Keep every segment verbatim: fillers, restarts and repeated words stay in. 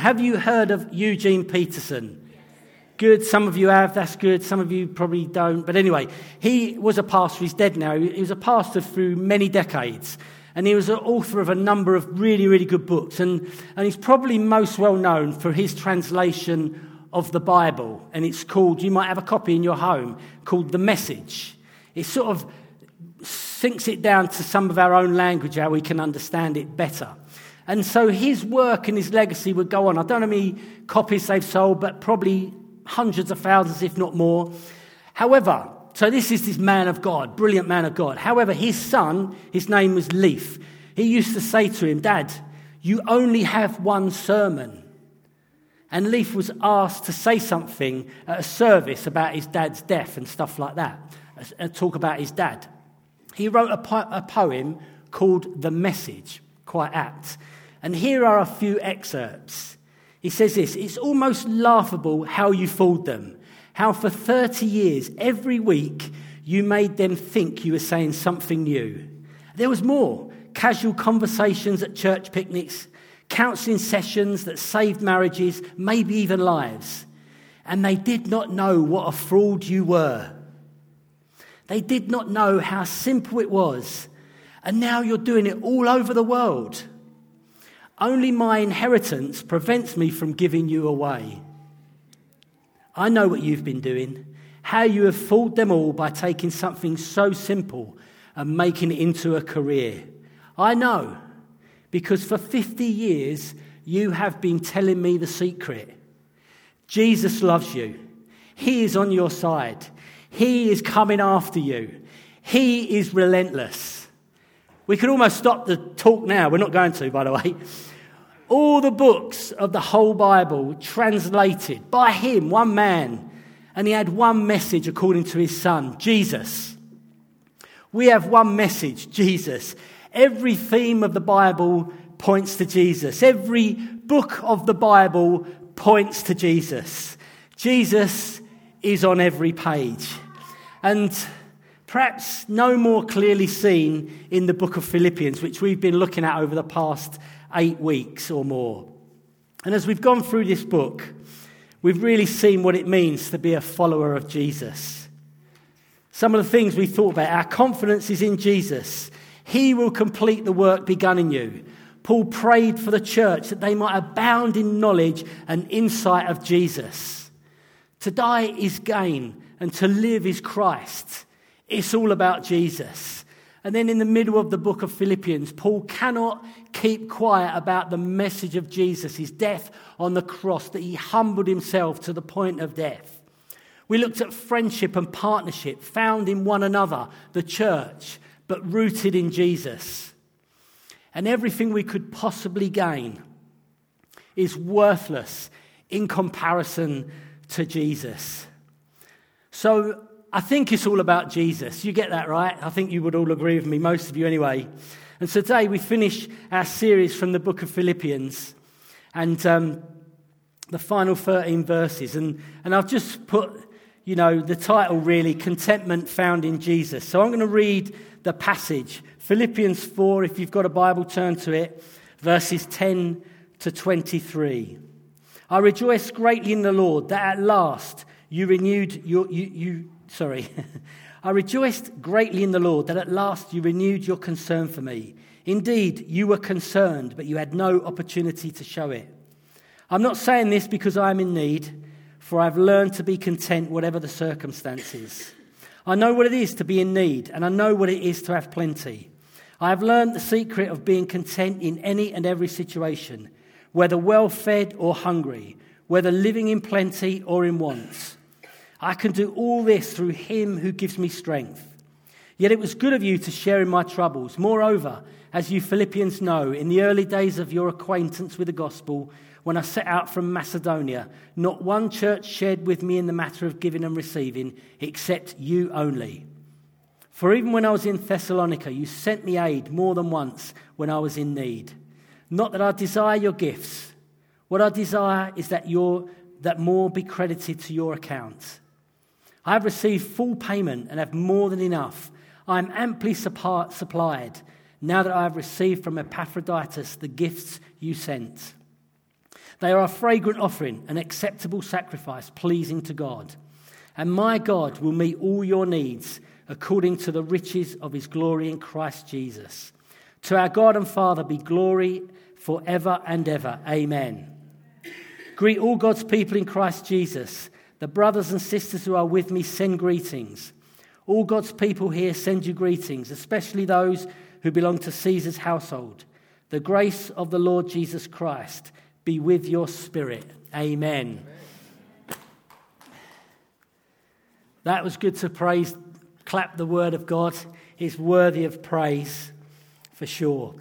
Have you heard of Eugene Peterson? Good, some of you have, that's good, some of you probably don't. But anyway, he was a pastor, he's dead now. He was a pastor through many decades. And he was an author of a number of really, really good books. And, and he's probably most well known for his translation of the Bible. And it's called, you might have a copy in your home, called The Message. It sort of sinks it down to some of our own language, how we can understand it better. And so his work and his legacy would go on. I don't know how many copies they've sold, but probably hundreds of thousands, if not more. However, so this is this man of God, brilliant man of God. However, his son, his name was Leif. He used to say to him, Dad, you only have one sermon. And Leif was asked to say something at a service about his dad's death and stuff like that, and talk about his dad. He wrote a, po- a poem called The Message, quite apt. And here are a few excerpts. He says this, it's almost laughable how you fooled them, how for thirty years, every week, you made them think you were saying something new. There was more, casual conversations at church picnics, counselling sessions that saved marriages, maybe even lives. And they did not know what a fraud you were. They did not know how simple it was. And now you're doing it all over the world. Only my inheritance prevents me from giving you away. I know what you've been doing, how you have fooled them all by taking something so simple and making it into a career. I know, because for fifty years you have been telling me the secret. Jesus loves you. He is on your side. He is coming after you. He is relentless. We could almost stop the talk now. We're not going to, by the way. All the books of the whole Bible translated by him, one man, and he had one message according to his son, Jesus. We have one message, Jesus. Every theme of the Bible points to Jesus. Every book of the Bible points to Jesus. Jesus is on every page. And perhaps no more clearly seen in the book of Philippians, which we've been looking at over the past eight weeks or more. And as we've gone through this book, we've really seen what it means to be a follower of Jesus. Some of the things we thought about, our confidence is in Jesus. He will complete the work begun in you. Paul prayed for the church that they might abound in knowledge and insight of Jesus. To die is gain, and to live is Christ. It's all about Jesus. And then in the middle of the book of Philippians, Paul cannot keep quiet about the message of Jesus, his death on the cross, that he humbled himself to the point of death. We looked at friendship and partnership found in one another, the church, but rooted in Jesus. And everything we could possibly gain is worthless in comparison to Jesus. So I think it's all about Jesus. You get that, right? I think you would all agree with me, most of you anyway. And so today we finish our series from the book of Philippians and um, the final thirteen verses. And, and I've just put, you know, the title really, Contentment Found in Jesus. So I'm going to read the passage. Philippians four, if you've got a Bible, turn to it, verses ten to twenty-three. I rejoice greatly in the Lord that at last you renewed your... you. you Sorry. I rejoiced greatly in the Lord that at last you renewed your concern for me. Indeed, you were concerned, but you had no opportunity to show it. I'm not saying this because I am in need, for I've learned to be content whatever the circumstances. I know what it is to be in need, and I know what it is to have plenty. I have learned the secret of being content in any and every situation, whether well-fed or hungry, whether living in plenty or in want. I can do all this through him who gives me strength. Yet it was good of you to share in my troubles. Moreover, as you Philippians know, in the early days of your acquaintance with the gospel, when I set out from Macedonia, not one church shared with me in the matter of giving and receiving, except you only. For even when I was in Thessalonica, you sent me aid more than once when I was in need. Not that I desire your gifts. What I desire is that your that more be credited to your account. I have received full payment and have more than enough. I am amply supplied, now that I have received from Epaphroditus the gifts you sent. They are a fragrant offering, an acceptable sacrifice, pleasing to God. And my God will meet all your needs according to the riches of his glory in Christ Jesus. To our God and Father be glory forever and ever. Amen. Greet all God's people in Christ Jesus. The brothers and sisters who are with me send greetings. All God's people here send you greetings, especially those who belong to Caesar's household. The grace of the Lord Jesus Christ be with your spirit. Amen. Amen. That was good to praise, clap the word of God. It's worthy of praise for sure.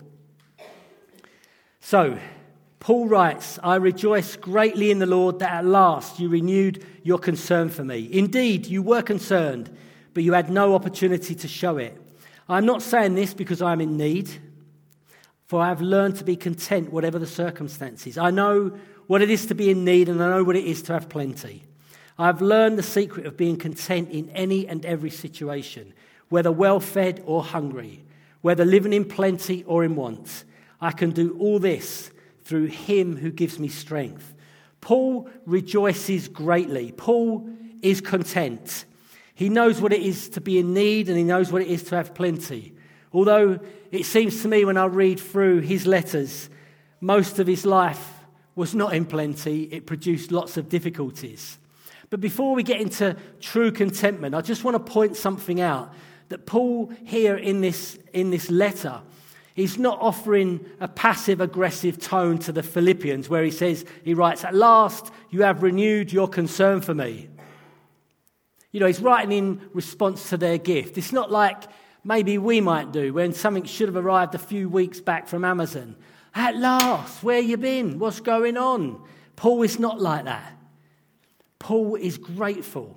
So, Paul writes, I rejoice greatly in the Lord that at last you renewed your concern for me. Indeed, you were concerned, but you had no opportunity to show it. I'm not saying this because I'm in need, for I have learned to be content whatever the circumstances. I know what it is to be in need, and I know what it is to have plenty. I have learned the secret of being content in any and every situation, whether well-fed or hungry, whether living in plenty or in want. I can do all this through him who gives me strength. Paul rejoices greatly. Paul is content. He knows what it is to be in need, and he knows what it is to have plenty. Although it seems to me when I read through his letters, most of his life was not in plenty. It produced lots of difficulties. But before we get into true contentment, I just want to point something out, that Paul here in this, in this letter, he's not offering a passive-aggressive tone to the Philippians where he says, he writes, at last you have renewed your concern for me. You know, he's writing in response to their gift. It's not like maybe we might do when something should have arrived a few weeks back from Amazon. At last, where you been? What's going on? Paul is not like that. Paul is grateful.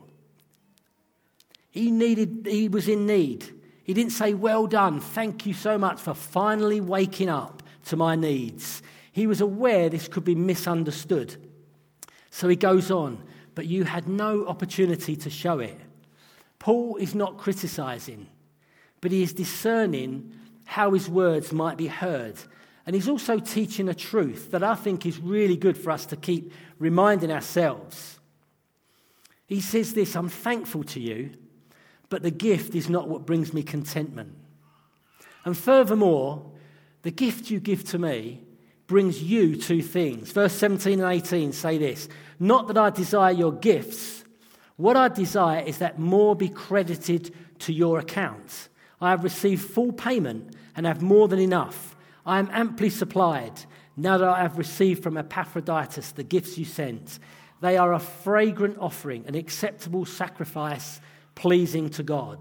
He needed, he was in need. He didn't say, well done, thank you so much for finally waking up to my needs. He was aware this could be misunderstood. So he goes on, but you had no opportunity to show it. Paul is not criticizing, but he is discerning how his words might be heard. And he's also teaching a truth that I think is really good for us to keep reminding ourselves. He says this, I'm thankful to you, but the gift is not what brings me contentment. And furthermore, the gift you give to me brings you two things. Verse seventeen and eighteen say this, not that I desire your gifts. What I desire is that more be credited to your account. I have received full payment and have more than enough. I am amply supplied now that I have received from Epaphroditus the gifts you sent. They are a fragrant offering, an acceptable sacrifice, pleasing to God.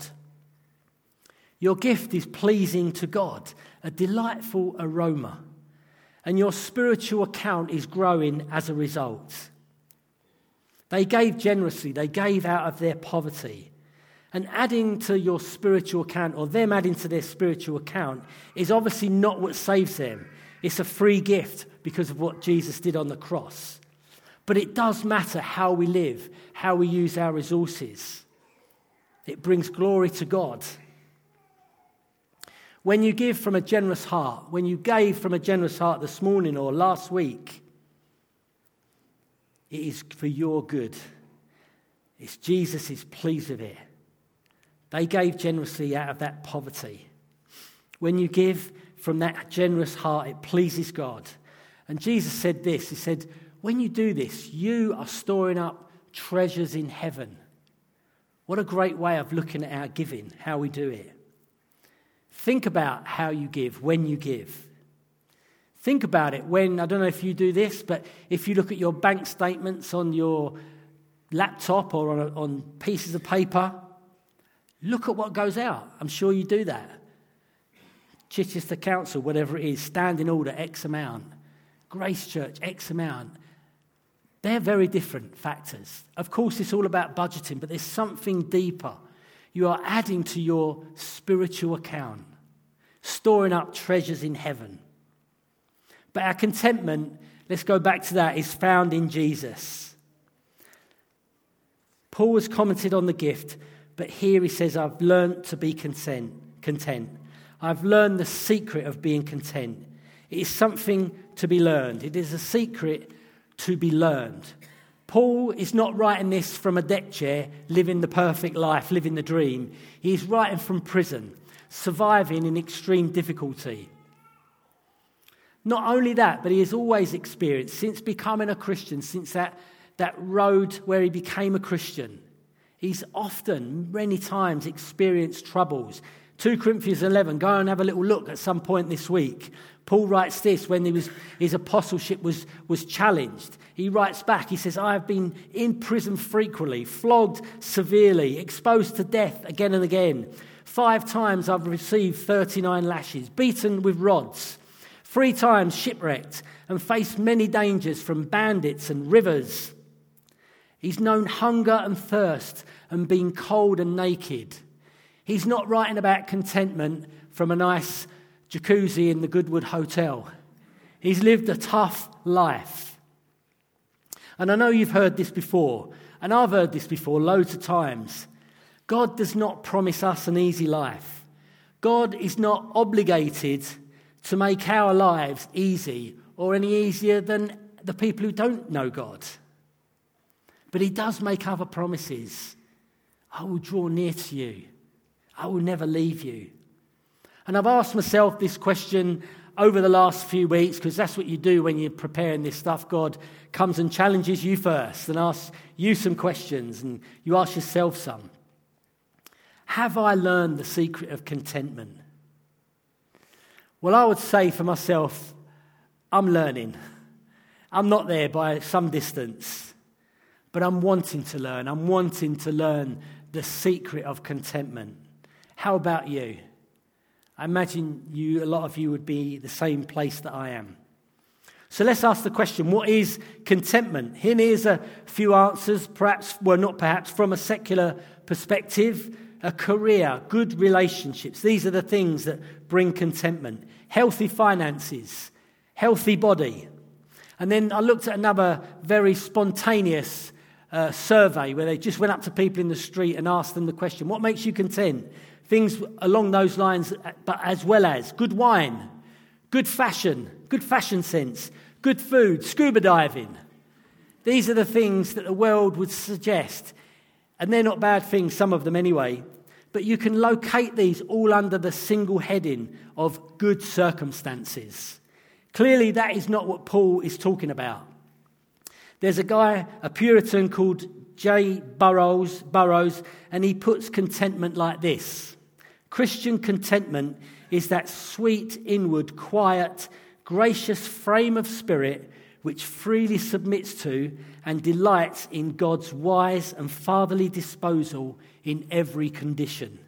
Your gift is pleasing to God, a delightful aroma, and your spiritual account is growing as a result. They gave generously, they gave out of their poverty. And adding to your spiritual account, or them adding to their spiritual account, is obviously not what saves them. It's a free gift because of what Jesus did on the cross. But it does matter how we live, how we use our resources. It brings glory to God. When you give from a generous heart, when you gave from a generous heart this morning or last week, it is for your good. It's Jesus is pleased with it. They gave generously out of that poverty. When you give from that generous heart, it pleases God. And Jesus said this, he said, when you do this, you are storing up treasures in heaven. What a great way of looking at our giving, how we do it. Think about how you give, when you give. Think about it when, I don't know if you do this, but if you look at your bank statements on your laptop or on, a, on pieces of paper, look at what goes out. I'm sure you do that. Chichester Council, whatever it is, Standing Order, X amount. Grace Church, X amount. They're very different factors. Of course, it's all about budgeting, but there's something deeper. You are adding to your spiritual account, storing up treasures in heaven. But our contentment, let's go back to that, is found in Jesus. Paul has commented on the gift, but here he says, I've learned to be content. content. I've learned the secret of being content. It is something to be learned. It is a secret to be learned. Paul is not writing this from a deck chair, living the perfect life, living the dream. He's writing from prison, surviving in extreme difficulty. Not only that, but he has always experienced, since becoming a Christian, since that, that road where he became a Christian, he's often, many times, experienced troubles. Second Corinthians eleven, go and have a little look at some point this week. Paul writes this when he was, his apostleship was, was challenged. He writes back, he says, I have been in prison frequently, flogged severely, exposed to death again and again. Five times I've received thirty-nine lashes, beaten with rods. Three times shipwrecked and faced many dangers from bandits and rivers. He's known hunger and thirst and been cold and naked. He's not writing about contentment from a nice jacuzzi in the Goodwood Hotel. He's lived a tough life. And I know you've heard this before, and I've heard this before loads of times. God does not promise us an easy life. God is not obligated to make our lives easy or any easier than the people who don't know God. But he does make other promises. I will draw near to you. I will never leave you. And I've asked myself this question over the last few weeks, because that's what you do when you're preparing this stuff. God comes and challenges you first and asks you some questions, and you ask yourself some. Have I learned the secret of contentment? Well, I would say for myself, I'm learning. I'm not there by some distance, but I'm wanting to learn. I'm wanting to learn the secret of contentment. How about you? I imagine you, a lot of you would be the same place that I am. So let's ask the question, what is contentment? Here's a few answers, perhaps, well, not perhaps, from a secular perspective. A career, good relationships. These are the things that bring contentment. Healthy finances, healthy body. And then I looked at another very spontaneous uh, survey where they just went up to people in the street and asked them the question, what makes you content? Things along those lines, but as well as good wine, good fashion, good fashion sense, good food, scuba diving. These are the things that the world would suggest. And they're not bad things, some of them anyway. But you can locate these all under the single heading of good circumstances. Clearly, that is not what Paul is talking about. There's a guy, a Puritan called J. Burroughs, Burroughs, and he puts contentment like this. Christian contentment is that sweet, inward, quiet, gracious frame of spirit which freely submits to and delights in God's wise and fatherly disposal in every condition.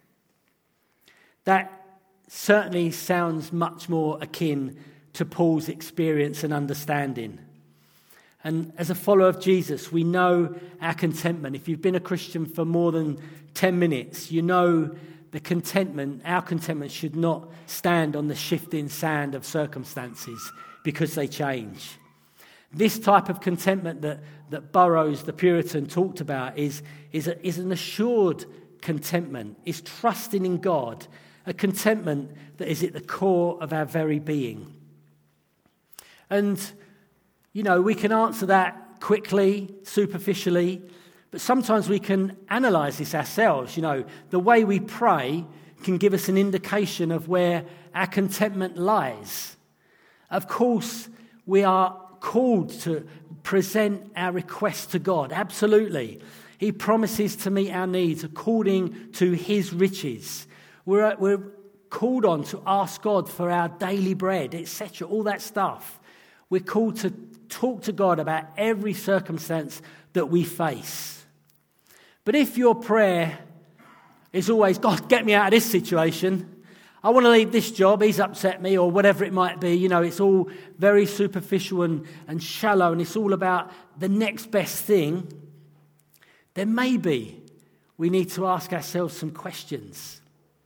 That certainly sounds much more akin to Paul's experience and understanding. And as a follower of Jesus, we know our contentment. If you've been a Christian for more than ten minutes, you know the contentment, our contentment should not stand on the shifting sand of circumstances because they change. This type of contentment that, that Burroughs, the Puritan, talked about is, is, a, is an assured contentment, is trusting in God, a contentment that is at the core of our very being. And, you know, we can answer that quickly, superficially, but sometimes we can analyse this ourselves. You know, the way we pray can give us an indication of where our contentment lies. Of course, we are called to present our requests to God, absolutely. He promises to meet our needs according to his riches. We're, we're called on to ask God for our daily bread, et cetera, all that stuff. We're called to talk to God about every circumstance that we face. But if your prayer is always, God, get me out of this situation, I want to leave this job, he's upset me, or whatever it might be, you know, it's all very superficial and, and shallow, and it's all about the next best thing, then maybe we need to ask ourselves some questions.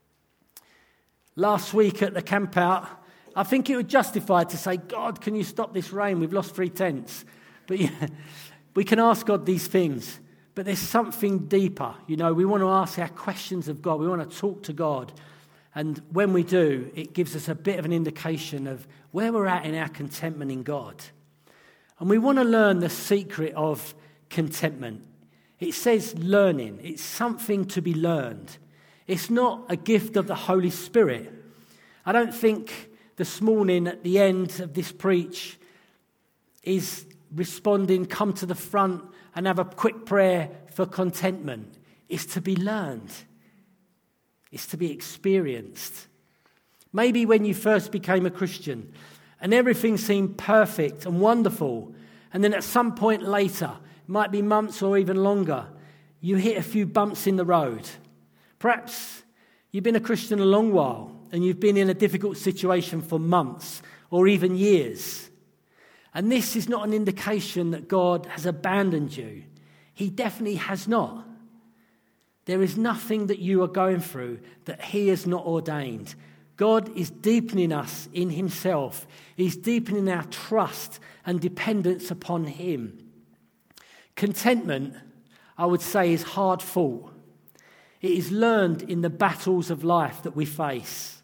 Last week at the camp out, I think it was justified to say, God, can you stop this rain? We've lost three tents. But yeah, we can ask God these things, but there's something deeper. You know, we want to ask our questions of God. We want to talk to God. And when we do, it gives us a bit of an indication of where we're at in our contentment in God. And we want to learn the secret of contentment. It says learning. It's something to be learned. It's not a gift of the Holy Spirit. I don't think this morning at the end of this preach is responding, come to the front and have a quick prayer for contentment. It's to be learned. It's to be experienced. Maybe when you first became a Christian and everything seemed perfect and wonderful, and then at some point later, it might be months or even longer, you hit a few bumps in the road. Perhaps you've been a Christian a long while and you've been in a difficult situation for months or even years. And this is not an indication that God has abandoned you. He definitely has not. There is nothing that you are going through that He has not ordained. God is deepening us in Himself. He's deepening our trust and dependence upon Him. Contentment, I would say, is hard fought. It is learned in the battles of life that we face.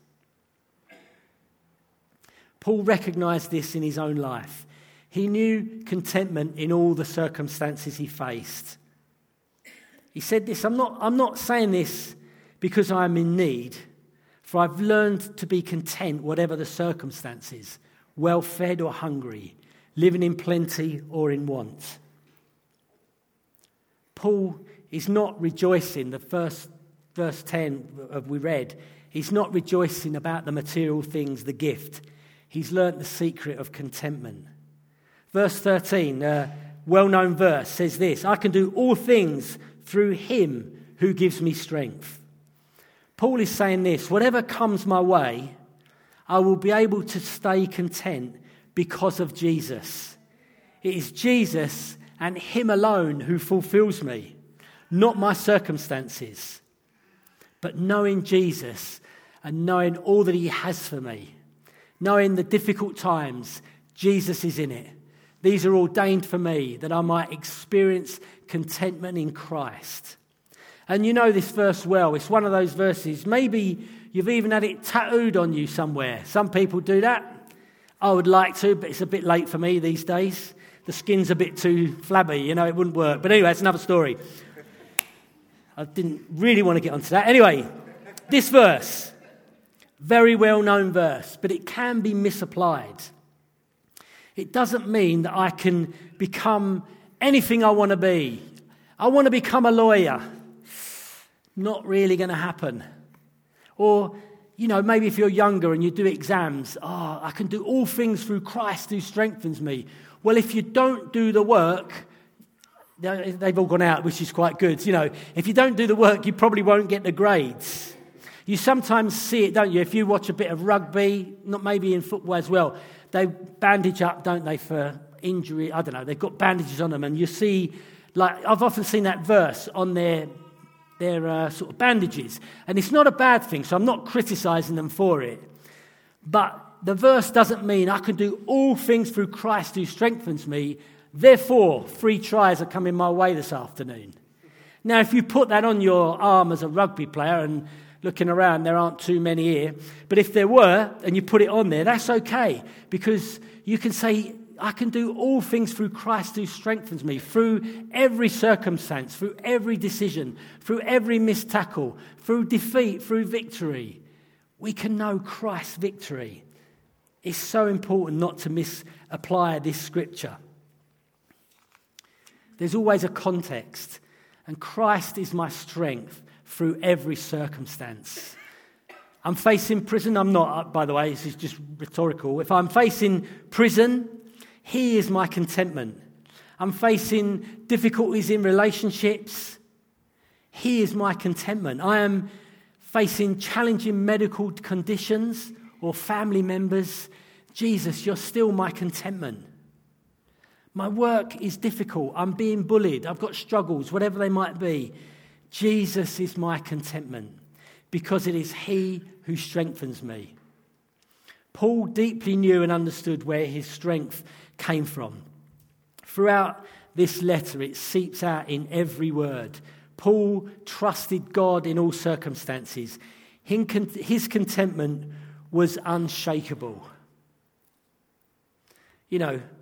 Paul recognized this in his own life. He knew contentment in all the circumstances he faced. He said this, I'm not, I'm not saying this because I'm in need, for I've learned to be content whatever the circumstances, well-fed or hungry, living in plenty or in want. Paul is not rejoicing, the first verse ten we read, he's not rejoicing about the material things, the gift. He's learnt the secret of contentment. Verse thirteen, a well-known verse, says this, I can do all things through Him who gives me strength. Paul is saying this, whatever comes my way, I will be able to stay content because of Jesus. It is Jesus and Him alone who fulfills me, not my circumstances, but knowing Jesus and knowing all that He has for me, knowing the difficult times, Jesus is in it. These are ordained for me that I might experience contentment in Christ. And you know this verse well. It's one of those verses. Maybe you've even had it tattooed on you somewhere. Some people do that. I would like to, but it's a bit late for me these days. The skin's a bit too flabby, you know, it wouldn't work. But anyway, it's another story. I didn't really want to get onto that. Anyway, this verse, very well-known verse, but it can be misapplied. It doesn't mean that I can become anything I want to be. I want to become a lawyer. Not really going to happen. Or, you know, maybe if you're younger and you do exams, oh, I can do all things through Christ who strengthens me. Well, if you don't do the work, they've all gone out, which is quite good. You know, if you don't do the work, you probably won't get the grades. You sometimes see it, don't you? If you watch a bit of rugby, not maybe in football as well, they bandage up, don't they, for injury? I don't know. They've got bandages on them, and you see, like I've often seen that verse on their their uh, sort of bandages, and it's not a bad thing. So I'm not criticising them for it, but the verse doesn't mean I can do all things through Christ who strengthens me. Therefore, three tries are coming my way this afternoon. Now, if you put that on your arm as a rugby player, and looking around, there aren't too many here. But if there were, and you put it on there, that's okay. Because you can say, I can do all things through Christ who strengthens me, through every circumstance, through every decision, through every missed tackle, through defeat, through victory. We can know Christ's victory. It's so important not to misapply this scripture. There's always a context, and Christ is my strength through every circumstance. I'm facing prison. I'm not, by the way, this is just rhetorical. If I'm facing prison, He is my contentment. I'm facing difficulties in relationships. He is my contentment. I am facing challenging medical conditions or family members. Jesus, you're still my contentment. My work is difficult. I'm being bullied. I've got struggles, whatever they might be. Jesus is my contentment because it is He who strengthens me. Paul deeply knew and understood where his strength came from. Throughout this letter, it seeps out in every word. Paul trusted God in all circumstances. His contentment was unshakable. You know,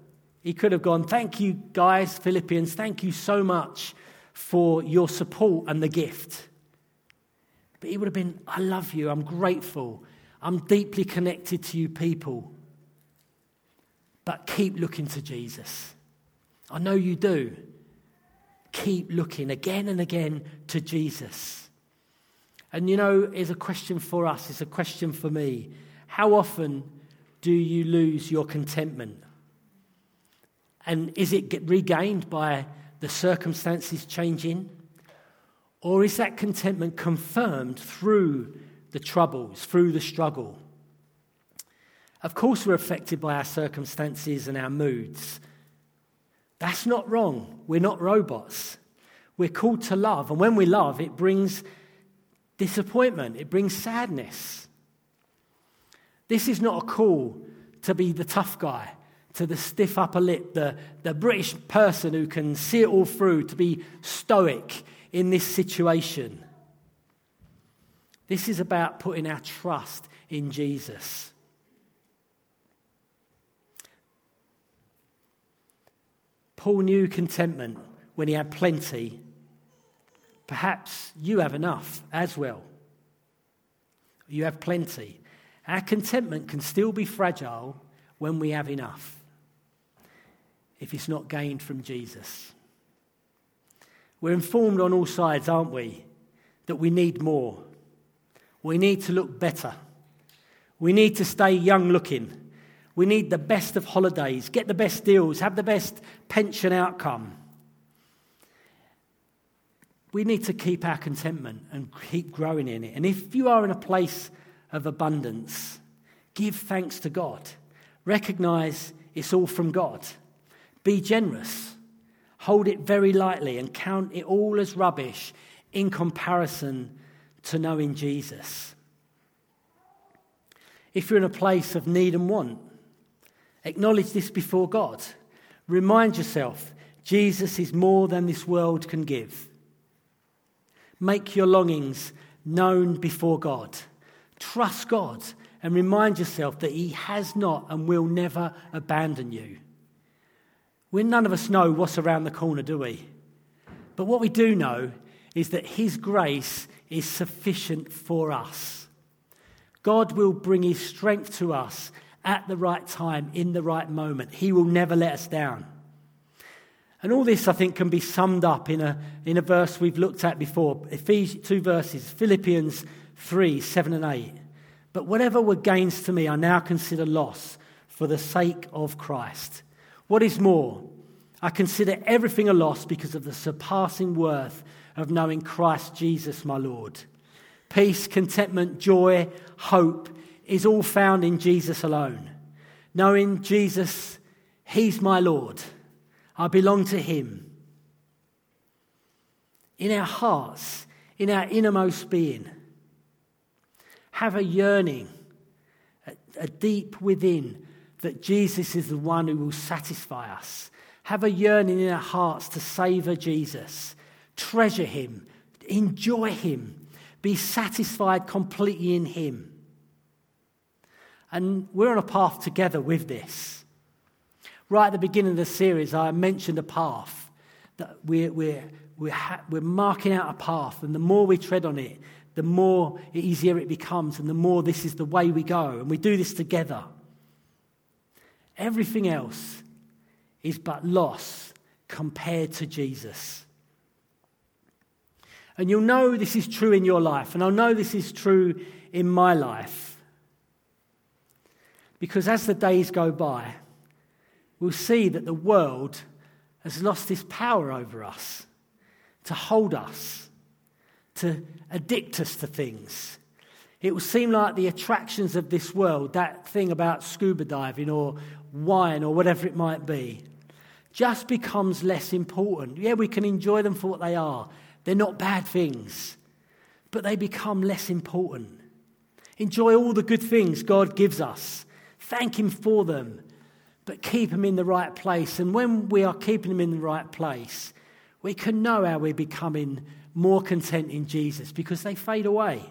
He could have gone, thank you guys, Philippians, thank you so much for your support and the gift. But he would have been, I love you, I'm grateful, I'm deeply connected to you people. But keep looking to Jesus. I know you do. Keep looking again and again to Jesus. And you know, it's a question for us, it's a question for me. How often do you lose your contentment? And is it get regained by the circumstances changing? Or is that contentment confirmed through the troubles, through the struggle? Of course we're affected by our circumstances and our moods. That's not wrong. We're not robots. We're called to love. And when we love, it brings disappointment. It brings sadness. This is not a call to be the tough guy, to the stiff upper lip, the, the British person who can see it all through, to be stoic in this situation. This is about putting our trust in Jesus. Paul knew contentment when he had plenty. Perhaps you have enough as well. You have plenty. Our contentment can still be fragile when we have enough, if it's not gained from Jesus. We're informed on all sides, aren't we, that we need more. We need to look better. We need to stay young looking. We need the best of holidays, get the best deals, have the best pension outcome. We need to keep our contentment and keep growing in it. And if you are in a place of abundance, give thanks to God. Recognize it's all from God. Be generous. Hold it very lightly and count it all as rubbish in comparison to knowing Jesus. If you're in a place of need and want, acknowledge this before God. Remind yourself, Jesus is more than this world can give. Make your longings known before God. Trust God and remind yourself that he has not and will never abandon you. We none of us know what's around the corner, do we? But what we do know is that his grace is sufficient for us. God will bring his strength to us at the right time, in the right moment. He will never let us down. And all this, I think, can be summed up in a, in a verse we've looked at before. Ephesians, two verses, Philippians three, seven and eight. But whatever were gains to me, I now consider loss for the sake of Christ. What is more, I consider everything a loss because of the surpassing worth of knowing Christ Jesus my Lord. Peace, contentment, joy, hope is all found in Jesus alone. Knowing Jesus, he's my Lord. I belong to him. In our hearts, in our innermost being, have a yearning, a, a deep within, that Jesus is the one who will satisfy us. Have a yearning in our hearts to savour Jesus, treasure him, enjoy him, be satisfied completely in him. And we're on a path together with this. Right at the beginning of the series, I mentioned a path, that we're, we're, we're, ha- we're marking out a path, and the more we tread on it, the more easier it becomes, and the more this is the way we go, and we do this together. Everything else is but loss compared to Jesus. And you'll know this is true in your life, and I'll know this is true in my life. Because as the days go by, we'll see that the world has lost its power over us, to hold us, to addict us to things. It will seem like the attractions of this world, that thing about scuba diving or wine or whatever it might be, just becomes less important. Yeah, we can enjoy them for what they are. They're not bad things, but they become less important. Enjoy all the good things God gives us. Thank him for them, but keep them in the right place. And when we are keeping them in the right place, we can know how we're becoming more content in Jesus, because they fade away.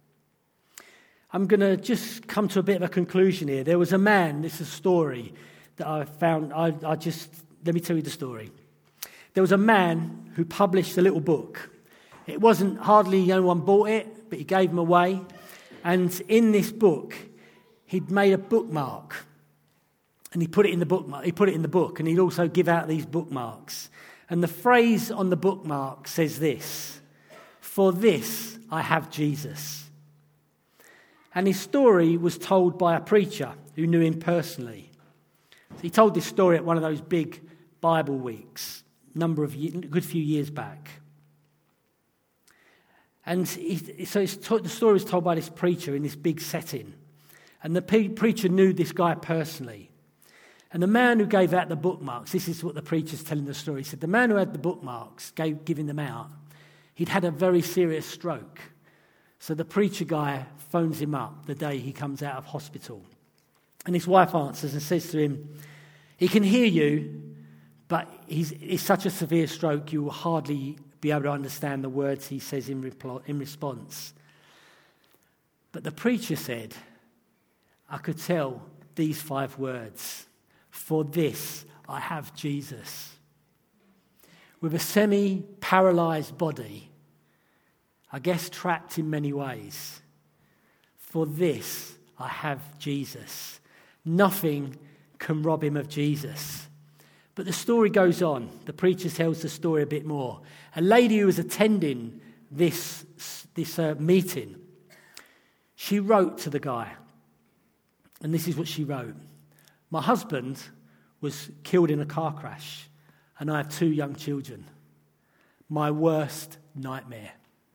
I'm going to just come to a bit of a conclusion here. There was a man, this is a story, that I found, I, I just, let me tell you the story. There was a man who published a little book. It wasn't, hardly anyone bought it, but he gave them away. And in this book, he'd made a bookmark. And he put it in the bookmark, he put it in the book, and he'd also give out these bookmarks. And the phrase on the bookmark says this: "For this I have Jesus." And his story was told by a preacher who knew him personally. So he told this story at one of those big Bible weeks, a number of a good few years back. And he, so it's to, the story was told by this preacher in this big setting. And the pe- preacher knew this guy personally. And the man who gave out the bookmarks, this is what the preacher's telling the story. He said the man who had the bookmarks, gave, giving them out, he'd had a very serious stroke. So the preacher guy phones him up the day he comes out of hospital. And his wife answers and says to him, he can hear you, but he's, it's such a severe stroke you will hardly be able to understand the words he says in, reply, in response. But the preacher said, I could tell these five words: "For this I have Jesus." With a semi-paralyzed body, I guess trapped in many ways. For this I have Jesus. Nothing can rob him of Jesus. But the story goes on. The preacher tells the story a bit more. A lady who was attending this, this uh, meeting, she wrote to the guy. And this is what she wrote: "My husband was killed in a car crash, and I have two young children. My worst nightmare."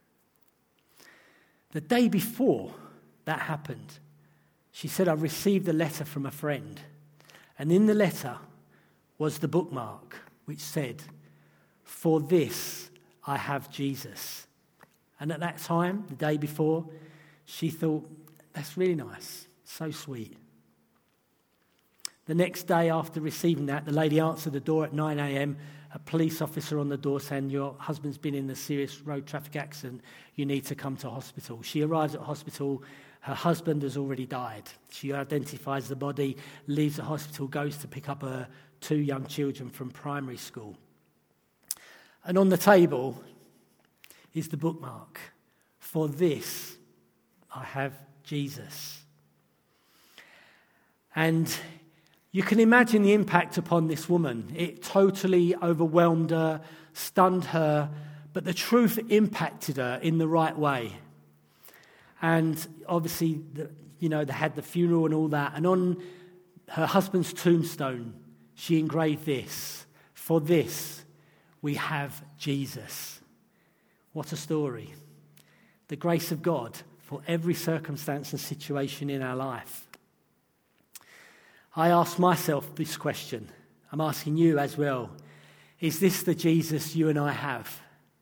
The day before that happened, she said, "I received a letter from a friend, and in the letter was the bookmark which said, 'For this I have Jesus.'" And at that time, the day before, she thought, that's really nice, so sweet. The next day after receiving that, the lady answered the door at nine a.m. A police officer on the door saying, "Your husband's been in a serious road traffic accident. You need to come to hospital." She arrives at hospital. Her husband has already died. She identifies the body, leaves the hospital, goes to pick up her two young children from primary school. And on the table is the bookmark: "For this I have Jesus." And you can imagine the impact upon this woman. It totally overwhelmed her, stunned her, but the truth impacted her in the right way. And obviously, the, you know, they had the funeral and all that. And on her husband's tombstone, she engraved this: "For this we have Jesus." What a story. The grace of God for every circumstance and situation in our life. I ask myself this question. I'm asking you as well. Is this the Jesus you and I have?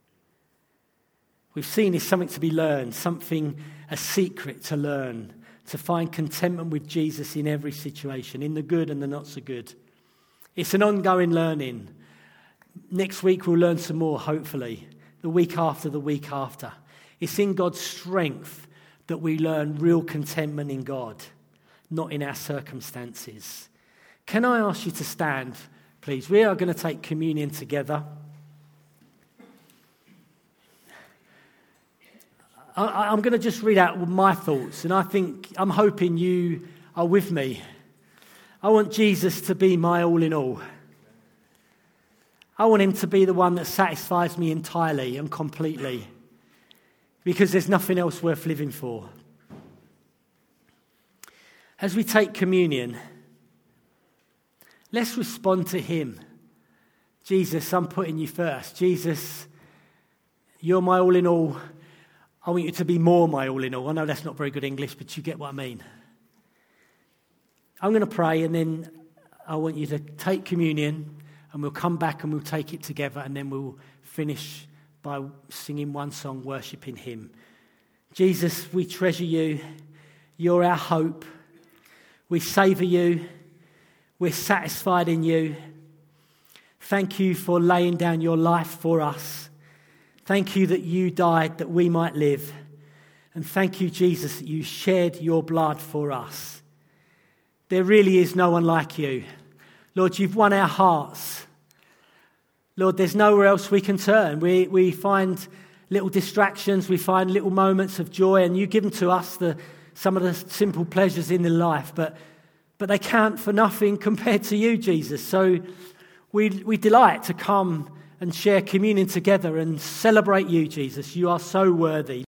We've seen it's something to be learned, something, a secret to learn, to find contentment with Jesus in every situation, in the good and the not so good. It's an ongoing learning. Next week we'll learn some more, hopefully. The week after, the week after. It's in God's strength that we learn real contentment in God, not in our circumstances. Can I ask you to stand, please? We are going to take communion together. I, I'm going to just read out my thoughts, and I think, I'm hoping you are with me. I want Jesus to be my all in all. I want him to be the one that satisfies me entirely and completely, because there's nothing else worth living for. As we take communion, let's respond to him. Jesus, I'm putting you first. Jesus, you're my all in all. I want you to be more my all in all. I know that's not very good English, but you get what I mean. I'm going to pray, and then I want you to take communion, and we'll come back and we'll take it together, and then we'll finish by singing one song, worshiping him. Jesus, we treasure you. You're our hope. We savour you. We're satisfied in you. Thank you for laying down your life for us. Thank you that you died that we might live. And thank you, Jesus, that you shed your blood for us. There really is no one like you. Lord, you've won our hearts. Lord, there's nowhere else we can turn. We, we find little distractions, we find little moments of joy, and you give them to us, the, some of the simple pleasures in the life, but, but they count for nothing compared to you, Jesus. So we, we delight to come and share communion together and celebrate you, Jesus. You are so worthy.